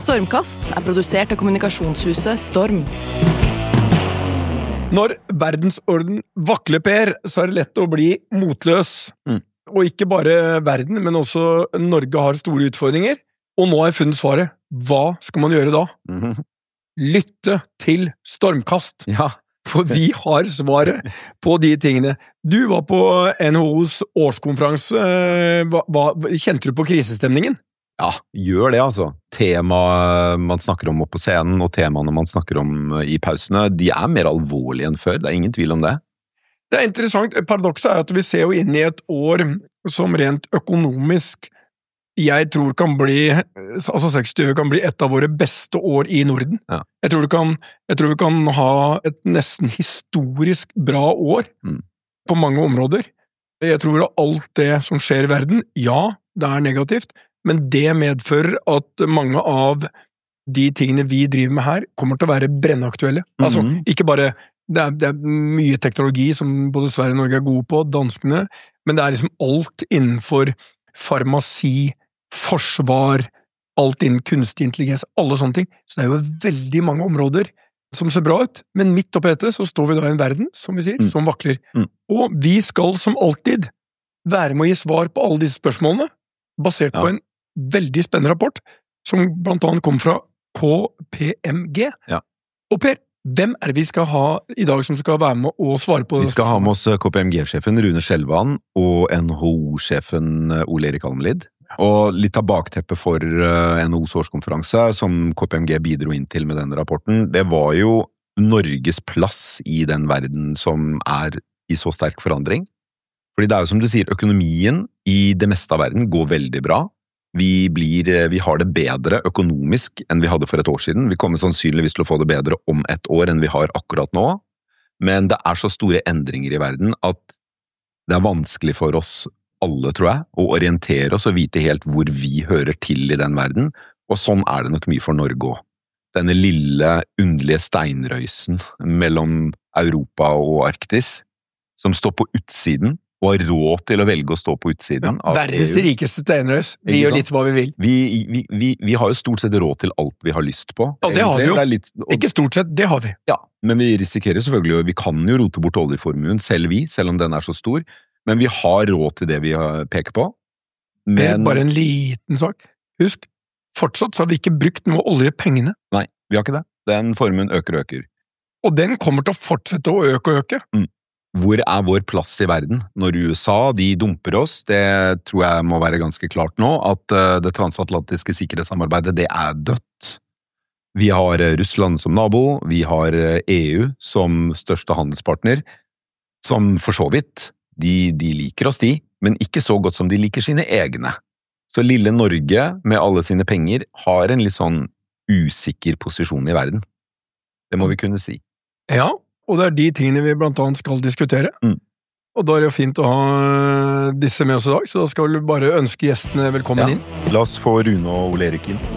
Stormkast produsert av kommunikasjonshuset Storm. Når verdensorden vakler, Per, så det lett å bli motløs. Og ikke bare verden, men også Norge har store utfordringer. Og nå har jeg funnet svaret. Hva skal man gjøre da? Lytte til Stormkast. Ja. For vi har svaret på de tingene. Du var på NHOs årskonferanse. Kjente du på krisestemningen? Ja, gjør det altså. Temaet man snakker om oppe på scenen, og temaene man snakker om i pausene, de mer alvorlige enn før. Det ingen tvil om det. Det interessant. Paradokset at vi ser jo inn i et år som rent økonomisk jeg tror kan bli, altså 60 kan bli et av våre beste år i Norden. Ja. Jeg tror vi kan ha et nesten historisk bra år på mange områder. Jeg tror at alt det som skjer i verden, ja, det negativt, men det medfører at mange av de tingene vi driver med her kommer til å være brennaktuelle. Altså, ikke bare, det mye teknologi som både Sverige og Norge gode på, danskene, men det liksom alt innenfor farmasi, forsvar, alt innen kunstig intelligens, alle sånne ting. Så det jo veldig mange områder som ser bra ut, men midt oppi dette så står vi da i en verden, som vi sier, som vakler. Og vi skal som alltid være med å gi svar på alle disse spørsmålene, basert på en veldig spennende rapport, som blant annet kom fra KPMG. Ja. Og Per, hvem det vi skal ha i dag som skal være med å svare på? Vi skal ha med oss KPMG-sjefen Rune Skjelvan og NHO-sjefen Ole Erik Almlid. Og litt av bakteppet for NHOs årskonferanse, som KPMG bidro inn til med denne rapporten, det var jo Norges plass i den verden som i så sterk forandring. Fordi det jo som du sier, økonomien i det meste av verden går veldig bra. Vi har det bedre økonomisk enn vi hadde for et år siden. Vi kommer sannsynligvis til å få det bedre om et år enn vi har akkurat nå. Men det så store endringer i verden at det vanskelig for oss alle, tror jeg, å orientere oss og vite helt hvor vi hører til i den verden, og sånn det nok mye for Norge også. Denne lille, underlige steinrøysen mellom Europa og Arktis, som står på utsiden, og har råd til å velge å stå på utsiden av verdens EU. Rikeste steinrøys. Vi gjør litt hva vi vil. Vi har jo stort sett råd til alt vi har lyst på. Ja, det har vi jo. Ikke stort sett, det har vi. Ja, men vi risikerer selvfølgelig, vi kan jo rote bort oljeformuen, selv om den så stor, men vi har råd til det vi peker på. Men bare en liten sak. Husk, fortsatt så har vi ikke brukt noe oljepengene. Nei, vi har ikke det. Den formuen øker og øker. Og den kommer til å fortsette å øke og øke. Hvor vår plass i verden? Når USA, de dumper oss, det tror jeg må være ganske klart nå, at det transatlantiske sikkerhetssamarbeidet, det dødt. Vi har Russland som nabo, vi har EU som største handelspartner, som for så vidt, de liker oss men ikke så godt som de liker sine egne. Så lille Norge, med alle sine penger, har en litt sånn usikker posisjon i verden. Det må vi kunne si. Ja, og det de tingene vi blant annet skal diskutere. Og da det jo fint å ha disse med oss i dag, så da skal vi bare ønske gjestene velkommen inn. La oss få Rune og Ole Erik inn.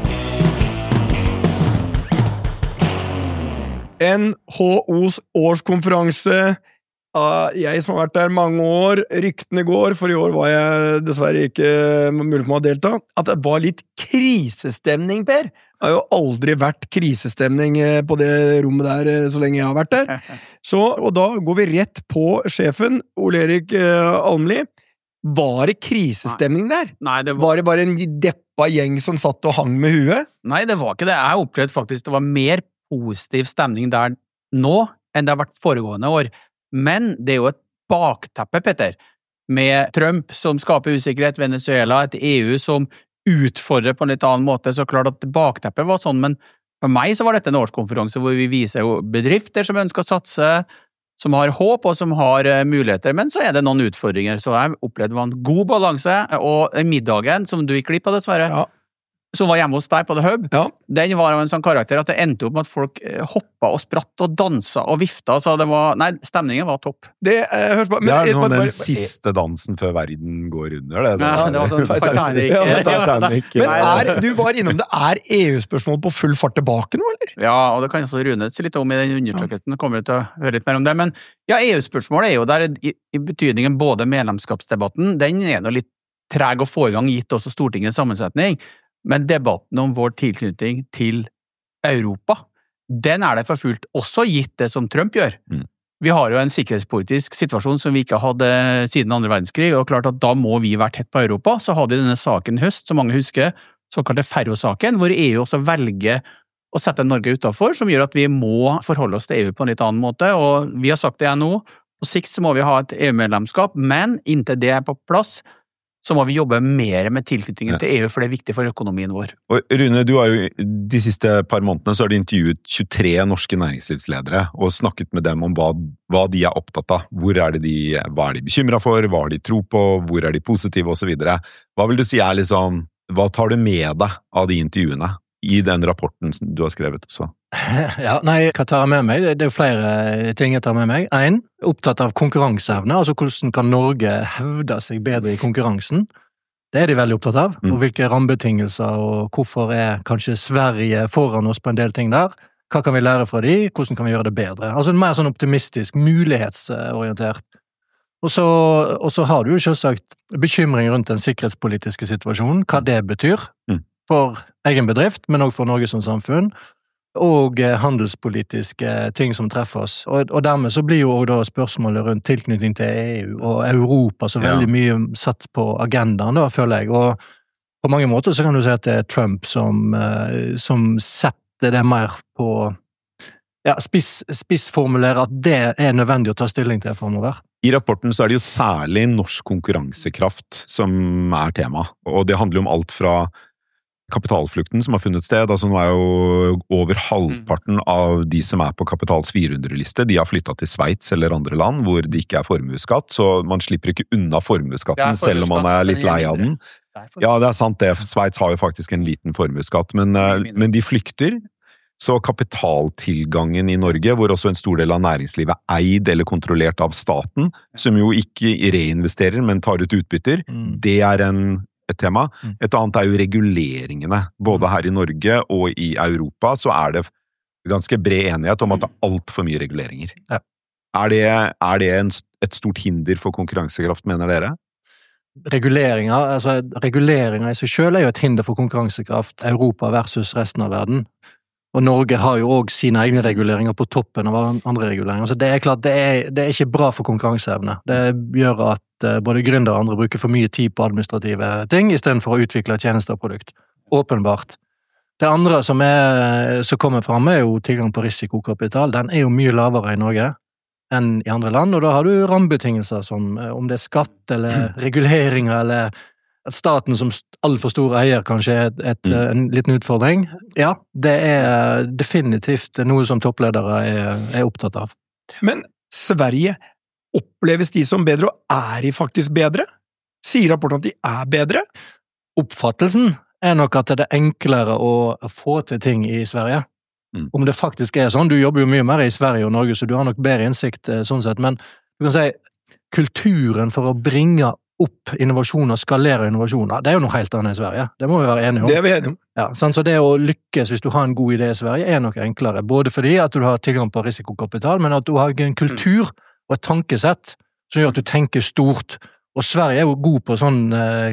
NHOs årskonferanse. Jeg som har vært der mange år, ryktene går, for i år var jeg dessverre ikke mulig på å delta, at det var litt krisestemning, Per. Det har jo aldri vært krisestemning på det rommet der så lenge jeg har vært der. Og da går vi rett på sjefen, Ole Erik Almlid. Var det krisestemning der? Nei, var det bare en deppa gjeng som satt og hang med huet? Nei, det var ikke det. Jeg opplevde faktisk det var mer positiv stemning der nå enn det har vært foregående år. Men det jo et bakteppe, Petter, med Trump som skaper usikkerhet, Venezuela, et EU som utfordrer på en litt annen måte, så klart at bakteppet var sånn, men for meg så var dette en årskonferanse hvor vi viser jo bedrifter som ønsker å satse, som har håp og som har muligheter, men så det noen utfordringer, så jeg opplevde det var en god balanse, og middagen som du gikk glipp av dessverre, som var hjemme hos deg på The Hub, den var av en sånn karakter at det endte opp med at folk hoppet og spratt og danset og viftet, så det var, nei, stemningen var topp. Det høres bare... Det sånn den siste dansen før verden går under, det. Ja, det var sånn Titanic. Men du var innom det, EU-spørsmål på full fart tilbake nå, eller? Ja, og det kan også Rune si litt om i den undersøkelsen, kommer du til å høre litt mer om det, men ja, EU-spørsmål jo der i betydningen både medlemskapsdebatten, den noe litt treg å få i gang gitt også Stortingets sammensetning. Men debatten om vår tilknytning til Europa, den det for fullt også gitt det som Trump gjør. Vi har jo en sikkerhetspolitisk situasjon som vi ikke hadde siden andre verdenskrig, og klart at da må vi være tett på Europa. Så hadde vi denne saken i høst, som mange husker, såkalte Ferro-saken, hvor EU også velger å sette Norge utenfor, som gjør at vi må forholde oss til EU på en litt annen måte, og vi har sagt det nå, på sikt så må vi ha et EU-medlemskap, men inntil det på plass, så må vi jobbe mer med tilknytningen til EU, for det viktig for økonomien vår. Og Rune, du har jo de siste par månedene så har du intervjuet 23 norske næringslivsledere og snakket med dem om hva de opptatt av. Hva de bekymret for, hva de tror på, hvor de positive og så videre. Hva vil du si liksom, hva tar du med deg av de intervjuene i den rapporten du har skrevet også? Ja, nei, hva tar jeg med meg? Det jo flere ting jeg tar med meg. En, opptatt av konkurranseevne, altså hvordan kan Norge hevde seg bedre i konkurransen? Det de veldig opptatt av, og hvilke rammebetingelser, og hvorfor kanskje Sverige foran oss på en del ting der? Hva kan vi lære fra de? Hvordan kan vi gjøre det bedre? Altså mer sånn optimistisk, mulighetsorientert. Og så har du jo selvsagt bekymring rundt den sikkerhetspolitiske situasjonen, hva det betyr for egen bedrift, men også for Norge som samfunn, og handelspolitiske ting som treffer oss. Og dermed så blir jo også da spørsmålet rundt tilknytning til EU og Europa så veldig mye satt på agendaen, da, føler jeg. Og på mange måter så kan du si at det Trump som setter det mer på spissformulerer at det nødvendig å ta stilling til fremover. I rapporten så det jo særlig norsk konkurransekraft som tema, og det handler om alt fra kapitalflukten som har funnet sted, altså nå jo over halvparten av de som på Kapitals 400-liste, de har flyttet til Sveits eller andre land, hvor det ikke formueskatt, så man slipper ikke unna formueskatten, selv om man litt lei av den. Ja, det sant det, Sveits har jo faktisk en liten formueskatt, men de flykter, så kapitaltilgangen i Norge, hvor også en stor del av næringslivet eid eller kontrollert av staten, som jo ikke reinvesterer, men tar ut utbytter, det et tema. Et annet jo reguleringene. Både her i Norge og i Europa så det ganske bred enighet om at det alt for mye reguleringer. Ja. Det et stort hinder for konkurransekraft, mener dere? Reguleringer i seg selv jo et hinder for konkurransekraft Europa versus resten av verden. Og Norge har jo også sine egne reguleringer på toppen av andre reguleringer. Så det klart, det ikke bra for konkurranseevne. Det gjør at både gründere og andre bruker for mye tid på administrative ting, i stedet for å utvikle tjenester og produkt. Åpenbart. Det andre som kommer frem jo tilgang på risikokapital. Den jo mye lavere i Norge enn i andre land, og da har du rammebetingelser som om det skatt eller reguleringer eller at staten som altfor stor eier kanskje en liten utfordring. Ja, det definitivt noe som toppledere opptatt av. Men Sverige, oppleves de som bedre, og de faktisk bedre? Sier rapporten at de bedre? Oppfattelsen nok at det enklere å få til ting i Sverige. Om det faktisk sånn, du jobber jo mye mer i Sverige og Norge, så du har nok bedre innsikt sånn sett, men du kan si, kulturen for å bringe opp innovasjoner, skalere innovasjoner, det jo noe helt annet i Sverige. Det må vi være enige om. Det vi enige om. Ja, så det å lykkes hvis du har en god idé i Sverige nok enklere, både fordi at du har tilgang på risikokapital, men at du har en kultur og et tankesett som gjør at du tenker stort. Og Sverige jo god på sånn,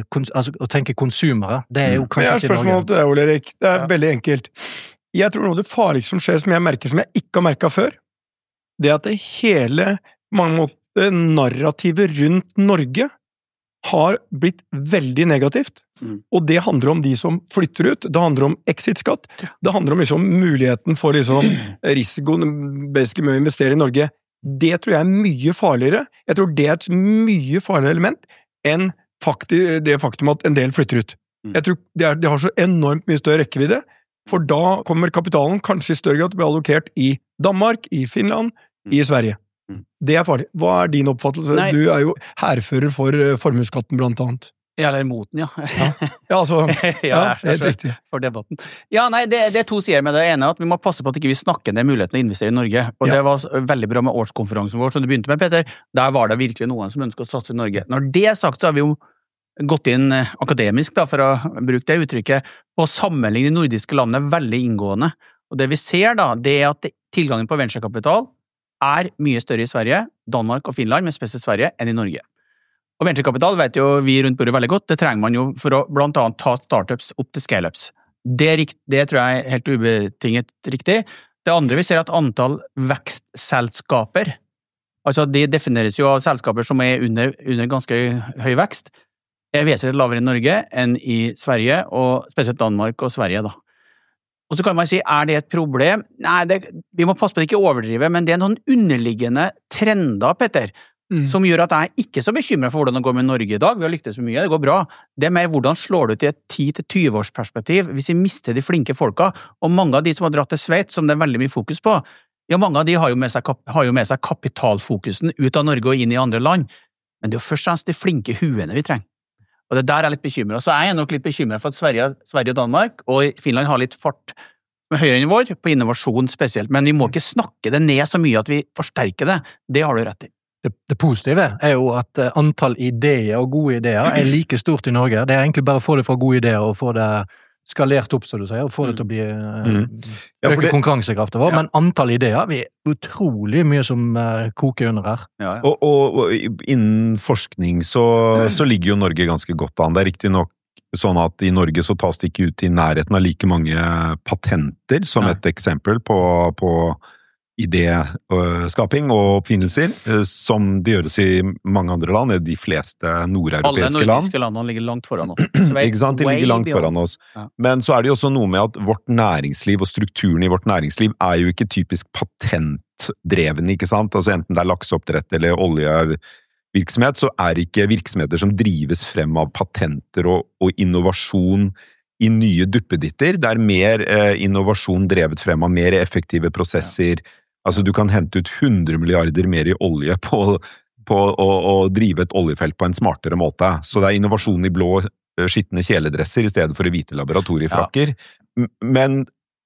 å tenke konsumere. Det jo kanskje ikke Norge. Spørsmål til deg, Ole Erik. Det veldig enkelt. Jeg tror noe av det farligste som skjer, som jeg merker, som jeg ikke har merket før, det at det hele, på mange måter, narrativet rundt Norge har blitt veldig negativt, og det handler om de som flytter ut, det handler om exit-skatt, det handler om liksom muligheten for liksom risikoen basisk med å investere i Norge. Det tror jeg mye farligere. Jeg tror det et mye farligere element enn det faktum at en del flytter ut. Jeg tror det har så enormt mye større rekkevidde, for da kommer kapitalen kanskje i større grad til å bli allokert i Danmark, i Finland, i Sverige. Det farlig. Hva din oppfattelse? Nei. Du jo hærfører for formuesskatten blant annet. Ja, eller mot den, ja. Altså, helt riktig. For debatten. Ja, nei, det to sider med det. Ene at vi må passe på at ikke vi snakker ned muligheten å investere i Norge. Og det var veldig bra med årskonferansen vår, som du begynte med, Peter. Der var det virkelig noen som ønsker å satse i Norge. Når det sagt, så har vi jo gått inn akademisk, da, for å bruke det uttrykket, på å sammenligne de nordiske landene veldig inngående. Og det vi ser da, det at tilgangen på venturekapital mye større i Sverige, Danmark og Finland, men spesielt Sverige, enn i Norge. Og venturekapital vet jo vi rundt bordet veldig godt, det trenger man jo for å blant annet ta startups opp til scale-ups. Det tror jeg er helt ubetinget riktig. Det andre vi ser at antall vekstselskaper, altså de defineres jo av selskaper som er under ganske høy vekst, er vesentlig lavere i Norge enn i Sverige, og spesielt Danmark og Sverige da. Og så kan man si, er det et problem? Nei, vi må passe på det ikke overdrive, men det er noen underliggende trender, Petter, som gjør at jeg ikke er så bekymret for hvordan det går med Norge i dag. Vi har lyktes med mye, det går bra. Det er mer hvordan slår det ut i et 10-20 års perspektiv hvis vi mister de flinke folka, og mange av de som har dratt til Sveits, som det er veldig mye fokus på, ja, mange av de har jo med seg kapitalfokusen ut av Norge og inn i andre land, men det er jo først og fremst de flinke huene vi trenger. Og det der er litt bekymret. Så jeg er nok litt bekymret for at Sverige og Danmark, og Finland har litt fart med høyere enn vår, på innovasjon spesielt, men vi må ikke snakke det ned så mye at vi forsterker det. Det har du rett i. Det positive er jo at antall ideer og gode ideer er like stort i Norge. Det er egentlig bare å få det fra gode ideer og få det skalert opp, så du sier, og få det til å bli øke konkurransekraften vår. Men antall ideer, vi er utrolig mye som koker under her. Ja. Og innen forskning så ligger jo Norge ganske godt an. Det er riktig nok sånn at i Norge så tas det ikke ut i nærheten av like mange patenter, som et eksempel på idéskaping og oppfinnelser, som det gjøres i mange andre land, de fleste nordeuropeiske land. Alle nordiske landene ligger langt foran oss. Ikke sant, de ligger langt foran oss. Ja. Men så er det jo også noe med at vårt næringsliv og strukturen i vårt næringsliv er jo ikke typisk patentdreven, ikke sant? Altså enten det er lakseoppdrett eller oljevirksomhet, så er ikke virksomheter som drives frem av patenter og innovasjon i nye duppeditter. Det er mer innovasjon drevet frem av mer effektive prosesser. Altså du kan hente ut 100 milliarder mer i olje på å drive et oljefelt på en smartere måte. Så det er innovasjon i blå, skittende kjeledresser i stedet for i hvite laboratoriefrakker. Ja. Men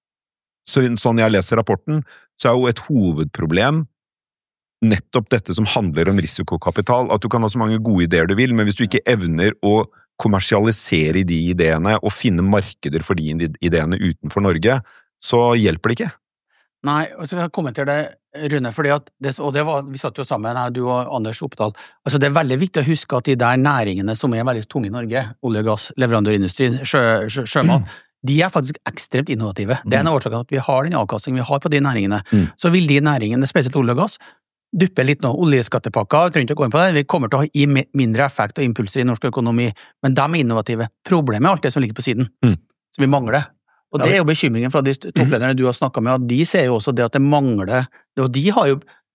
sånn jeg leser rapporten, så er jo et hovedproblem nettopp dette som handler om risikokapital, at du kan ha så mange gode ideer du vil, men hvis du ikke evner å kommersialisere de ideene og finne markeder for de ideene utenfor Norge, så hjelper det ikke. Nei, og så kan jeg kommentere det, Rune, fordi at vi satt jo sammen her, du og Anders Oppdal, altså det er veldig viktig å huske at de der næringene som er veldig tunge i Norge, olje og gass, leverandørindustri, sjømat, de er faktisk ekstremt innovative. Det er en årsak at vi har den avkastningen vi har på de næringene. Så vil de næringene, spesielt olje og gass, duppe litt nå, oljeskattepakker, trenger ikke å gå inn på det, vi kommer til å ha i mindre effekt og impulser i norsk økonomi, men de er innovative. Problemet er alt det som ligger på siden, som vi mangler. Og det er jo bekymringen fra de topplederne du har snakket med, at de ser jo også det at det mangler, og de har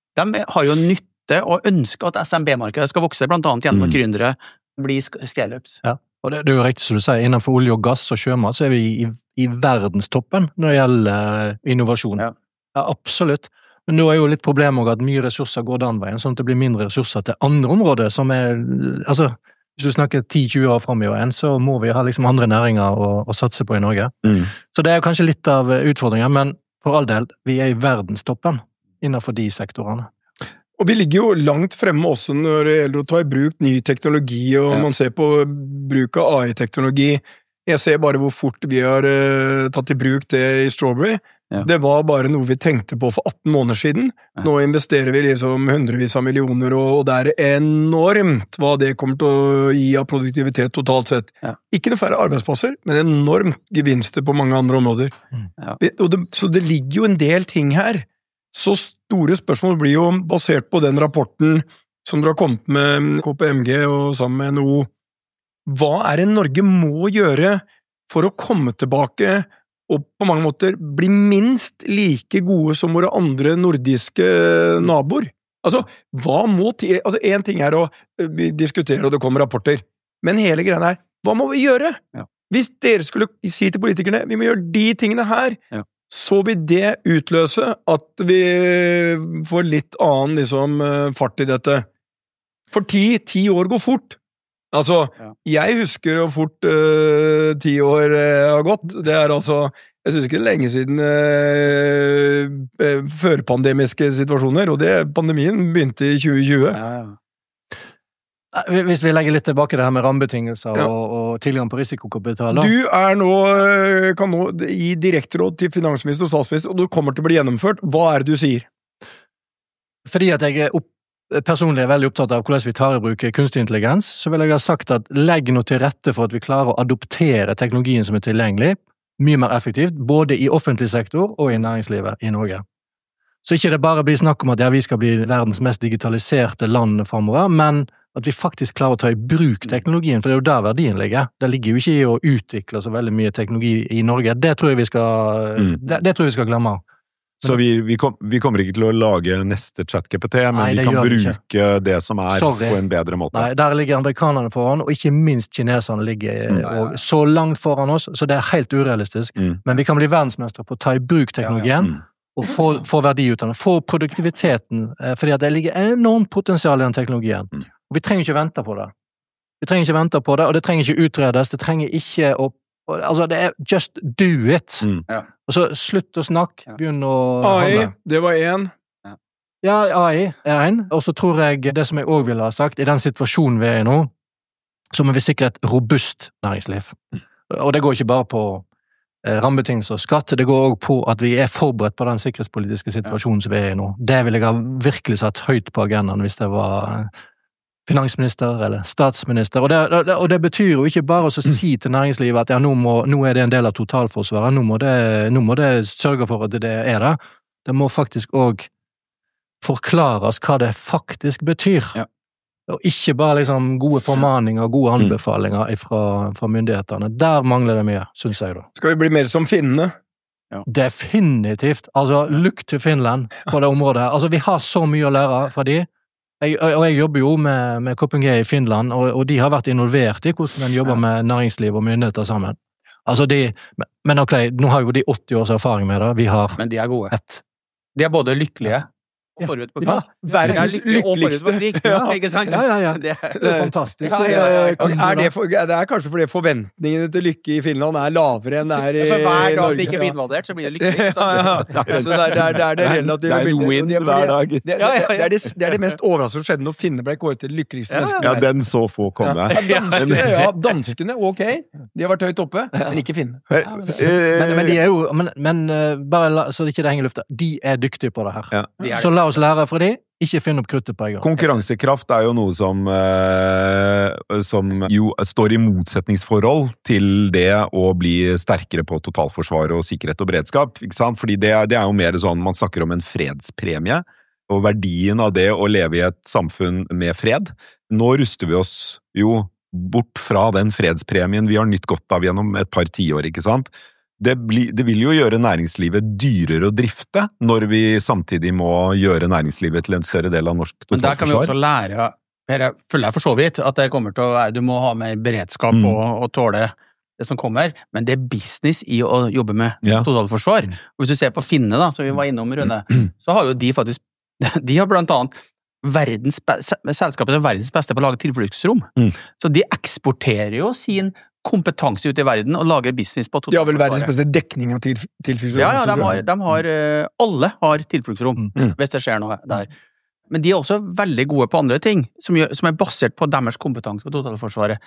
jo nytte og ønsker at SMB-markedet skal vokse, blant annet gjennom at gründere blir scale-ups. Ja, og det er jo riktig som du sier, innenfor olje og gass og sjømat, så er vi i verdenstoppen når det gjelder innovasjon. Ja, absolutt. Men nå er jo litt problemet også at mye ressurser går den veien, sånn at det blir mindre ressurser til andre områder som er, altså, hvis du snakker 10-20 år frem i åren, så må vi ha liksom andre næringer å satse på i Norge. Så det er kanskje litt av utfordringen, men for all del, vi er i verdenstoppen innenfor de sektorene. Og vi ligger jo langt fremme også når det gjelder å ta i bruk ny teknologi, og man ser på bruk av AI-teknologi. Jeg ser bare hvor fort vi har tatt i bruk det i Strawberry. Ja. Det var bare noe vi tenkte på for 18 måneder siden. Ja. Nå investerer vi liksom hundrevis av millioner, og det er enormt hva det kommer til å gi av produktivitet totalt sett. Ja. Ikke noe færre arbeidsplasser, men enormt gevinster på mange andre områder. Ja. Så det ligger jo en del ting her. Så store spørsmål blir jo basert på den rapporten som dere har kommet med KPMG og sammen med NHO. Hva er det Norge må gjøre for å komme tilbake og på mange måter bli minst like gode som våre andre nordiske naboer? Altså, hva må til? Altså, en ting er å diskutere, og det kommer rapporter, men hele greia er, hva må vi gjøre? Ja. Hvis dere skulle si til politikerne, vi må gjøre de tingene her, så vil det utløse at vi får litt annen liksom, fart i dette. For 10 år går fort. Altså, jeg husker jo fort 10 år har gått. Det er altså, jeg synes ikke det er lenge siden førpandemiske situasjoner, og pandemien begynte i 2020. Hvis vi legger litt tilbake det her med rammebetingelser og tilgang på risikokapital. Du kan nå gi direkteråd til finansminister og statsminister, og du kommer til å bli gjennomført. Hva er det du sier? Fordi at jeg er personlig veldig opptatt av hvordan vi tar i bruk kunstig intelligens, så vil jeg ha sagt at legg noe til rette for at vi klarer å adoptere teknologien som tilgjengelig, mye mer effektivt, både i offentlig sektor og i næringslivet i Norge. Så ikke det bare blir snakk om at vi skal bli verdens mest digitaliserte land fremover, men at vi faktisk klarer å ta i bruk teknologien, for det jo der verdien ligger. Det ligger jo ikke i å utvikle så veldig mye teknologi i Norge. Det tror jeg vi skal glemme. Så vi kommer ikke til å lage neste ChatGPT, men vi kan bruke det som på en bedre måte. Nei, der ligger amerikanerne foran, og ikke minst kineserne ligger så langt foran oss, så det helt urealistisk. Men vi kan bli verdensmestere på å ta i bruk teknologien, og få verdi ut av den, få produktiviteten, fordi at det ligger enormt potensial i den teknologien. Og vi trenger ikke vente på det. Og det trenger ikke utredes, det trenger ikke altså det just do it. Og så slutt å snakke, begynn å AI, det var en. Ja, AI en, og så tror jeg det som jeg også ville ha sagt, i den situasjonen vi i nå, så må vi sikre et robust næringsliv. Og det går ikke bare på rammebetingelser og skatt, det går også på at vi forberedt på den sikkerhetspolitiske situasjonen som vi i nå. Det vil jeg ha virkelig satt høyt på agendaen hvis det var finansminister eller statsminister, og det betyr jo ikke bare å si til næringslivet at nå det en del av totalforsvaret, nå må det sørge for at det det. Det må faktisk også forklares hva det faktisk betyr. Og ikke bare liksom gode formaninger og gode anbefalinger fra myndighetene. Der mangler det mye, synes jeg da. Skal vi bli mer som finnene? Definitivt. Altså, look to Finland på det området her. Altså, vi har så mye å lære fra de. Jeg jobber jo med KPMG i Finland, og de har vært involvert i hvordan de jobber med næringsliv og myndigheter sammen. Altså men ok, nå har jo de 80 års erfaring med det, men de gode. De både lykkelige og forut på krig. Verdens lykkeligste. Ikke sant? Ja. Det fantastisk. Det kanskje fordi forventningene til lykke i Finland lavere enn det i Norge. For hver dag det ikke blir invadert, så blir det lykkelig. Så det det relativt... Det en win hver dag. Det det mest overraskende som skjedde når finnene ble kåret til lykkeligste mennesker. Ja, den så få komme. Danskene, ok. De har vært høyt oppe, men ikke finnene. Men de jo... Men bare så det ikke henger i lufta, de dyktige på det her. Så la oss lære fra de, ikke finne opp kruttet på en gang. Konkurransekraft jo noe som jo står i motsetningsforhold til det å bli sterkere på totalforsvar og sikkerhet og beredskap, ikke sant? Fordi det jo mer sånn, man snakker om en fredspremie, og verdien av det å leve i et samfunn med fred. Nå ruster vi oss jo bort fra den fredspremien vi har nytt godt av gjennom et par tiår, ikke sant? Det vil jo gjøre næringslivet dyrere å drifte, når vi samtidig må gjøre næringslivet til en større del av norsk totalforsvar. Men der kan vi også lære, jeg føler for så vidt, at det kommer til å du må ha mer beredskap og tåle det som kommer, men det business i å jobbe med totalforsvar. Og hvis du ser på Finne da, som vi var innom, Rune, så har jo de faktisk, de har blant annet selskapet til verdens beste på å lage tilfluktsrom. Så de eksporterer jo sin kompetanse ut i verden og lager business på totalforsvaret. De har vel verdens beste dekning av tilfluktsrom? Ja, alle har tilfluktsrom, hvis det skjer noe der. Men de også veldig gode på andre ting, som basert på deres kompetanse på totalforsvaret.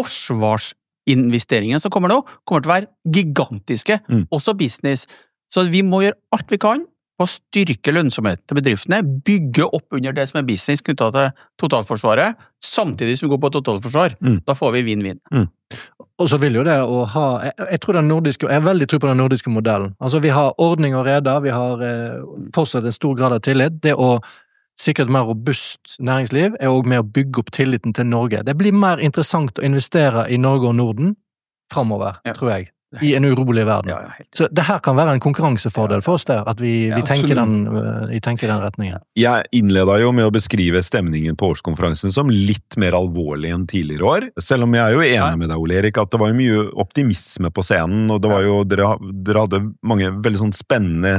Forsvarsinvesteringene som kommer nå, kommer til å være gigantiske, også business. Så vi må gjøre alt vi kan på å styrke lønnsomheten til bedriftene, bygge opp under det som business knyttet til totalforsvaret, samtidig som vi går på totalforsvar. Da får vi vinn-vinn. Og så vil jo det å ha, jeg veldig tror på den nordiske modellen. Altså vi har ordning og reda, vi har fortsatt en stor grad av tillit. Det å sikre et mer robust næringsliv også med å bygge opp tilliten til Norge. Det blir mer interessant å investere i Norge og Norden fremover, tror jeg. I en urolig verden. Så det her kan være en konkurransefordel for oss der, at vi tenker den retningen. Jeg innledet jo med å beskrive stemningen på årskonferansen som litt mer alvorlig enn tidligere år, selv om jeg jo enig med deg, Ole Erik, at det var jo mye optimisme på scenen, og det var jo, dere hadde mange veldig sånn spennende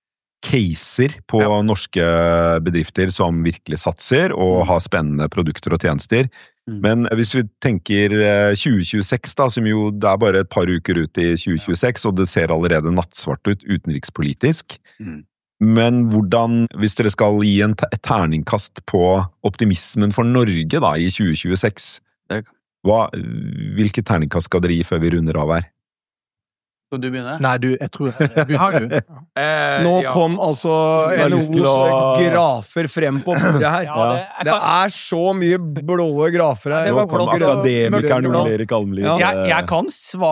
caser på norske bedrifter som virkelig satser og har spennende produkter og tjenester. Men hvis vi tenker 2026 da, som jo det bare et par uker ut i 2026, og det ser allerede nattsvart ut utenrikspolitisk, men hvordan, hvis dere skal gi et terningkast på optimismen for Norge da i 2026, hvilke terningkast skal dere gi før vi runder av her? Skal du begynne? Nei, jeg tror vi har jo. Nå kom altså NHOs grafer frem på bordet her. Det så mye blåe grafer her. Nå kom akademikeren Ole-Erik Almlid. Jeg kan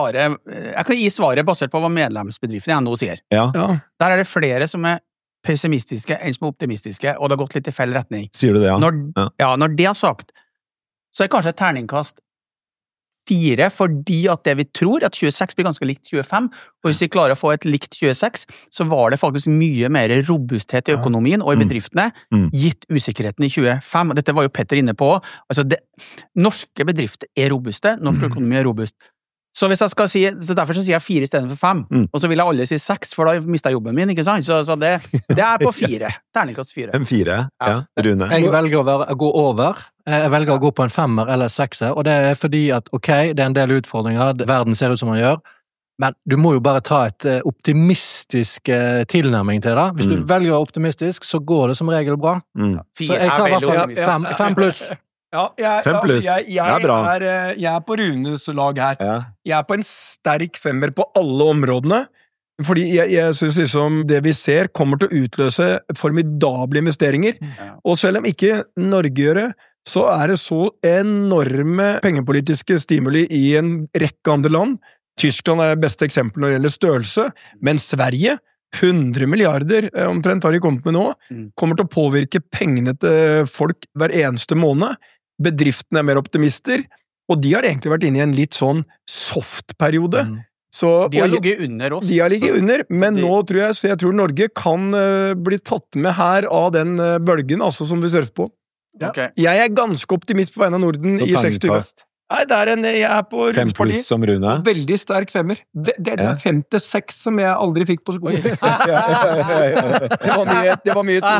gi svaret basert på hva medlemsbedriften i NHO sier. Der det flere som pessimistiske enn som optimistiske, og det har gått litt i feil retning. Sier du det, Når det sagt, så kanskje et terningkast 4, fordi at det vi tror at 26 blir ganske likt 25, og hvis vi klarer å få et likt 26, så var det faktisk mye mer robusthet i økonomien og i bedriftene, gitt usikkerheten i 25. Og dette var jo Petter inne på. Altså, norske bedrifter robuste, norsk økonomi robust. Så hvis jeg skal si, så derfor så sier jeg 4 i stedet for 5, og så vil jeg alle si 6, for da mistet jeg jobben min, ikke sant? Så det på 4, terningkast 4. En 4, Rune. Jeg velger å gå over, jeg velger å gå på en 5 eller 6, og det fordi at, ok, det en del utfordringer, verden ser ut som den gjør, men du må jo bare ta et optimistisk tilnærming til det. Hvis du velger optimistisk, så går det som regel bra. Så jeg tar i hvert fall 5 pluss. Ja, 5 pluss, det bra. Jeg på Runes lag her. Jeg på en sterk 5 på alle områdene, fordi jeg synes liksom det vi ser kommer til å utløse formidable investeringer, og selv om ikke Norge gjør det, så det så enorme pengepolitiske stimuli i en rekke andre land. Tyskland det beste eksempelet når det gjelder størrelse, men Sverige 100 milliarder, omtrent har de kommet med nå, kommer til å påvirke pengene til folk hver eneste måned. Bedriftene mer optimister, og de har egentlig vært inne i en litt sånn soft-periode. De har ligget under oss. De har ligget under, men nå tror jeg tror Norge kan bli tatt med her av den bølgen, altså som vi surfer på. Jeg ganske optimist på vegne av Norden i 60. Nei, jeg på 5 pluss som Rune. Veldig sterk 5. Det 5-6 som jeg aldri fikk på skolen. Det var mye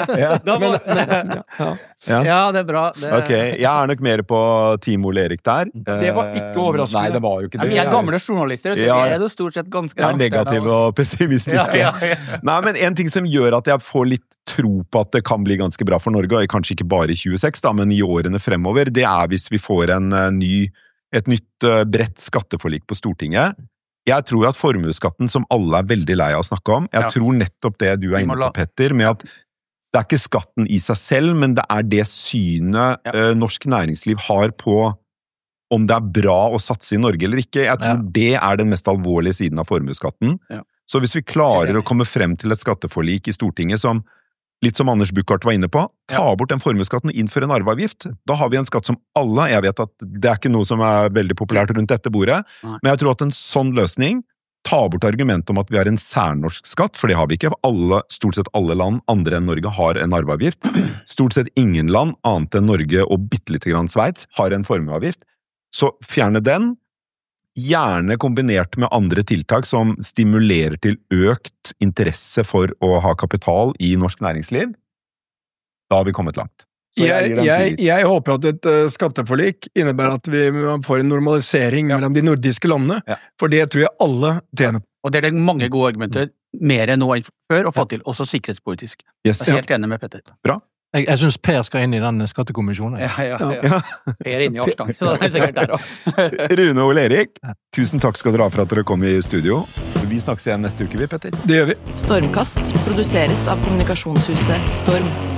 2-3. Ja, det bra. Ok, jeg nok mer på Team Ole-Erik der. Det var ikke overraskende. Nei, det var jo ikke det. Vi gamle journalister, det jo stort sett ganske langt. Negative og pessimistiske. Nei, men en ting som gjør at jeg får litt tro på at det kan bli ganske bra for Norge, og kanskje ikke bare i 26 da, men i årene fremover, det hvis vi får et nytt bredt skatteforlik på Stortinget. Jeg tror at formuesskatten, som alle veldig lei av å snakke om, jeg tror nettopp det du inne på, Petter, med at det ikke skatten i seg selv, men det det synet norsk næringsliv har på om det bra å satse i Norge eller ikke. Jeg tror det den mest alvorlige siden av formuesskatten. Så hvis vi klarer å komme frem til et skatteforlik i Stortinget som, litt som Anders Buchardt var inne på, ta bort den formuesskatten og innføre en arveavgift, da har vi en skatt som alle, jeg vet at det ikke noe som veldig populært rundt dette bordet, men jeg tror at en sånn løsning ta bort argumentet om at vi har en særnorsk skatt, for det har vi ikke. Stort sett alle land andre enn Norge har en arveavgift. Stort sett ingen land annet enn Norge og bittelite grann Sveits har en formueavgift. Så fjerne den, gjerne kombinert med andre tiltak som stimulerer til økt interesse for å ha kapital i norsk næringsliv. Da har vi kommet langt. Jeg håper at et skatteforlik innebærer at vi får en normalisering mellom de nordiske landene, for det tror jeg alle tjener på. Og det mange gode argumenter, mer enn nå enn før, og få til også sikkerhetspolitisk. Jeg helt enig med Petter. Bra. Jeg synes Per skal inn i den skattekommisjonen. Ja. Per inn i Arstang, så det sikkert der også. Rune og Ole-Erik, tusen takk skal dere ha for at dere kom i studio. Vi snakkes igjen neste uke, Petter. Det gjør vi. Stormkast produseres av kommunikasjonshuset Storm.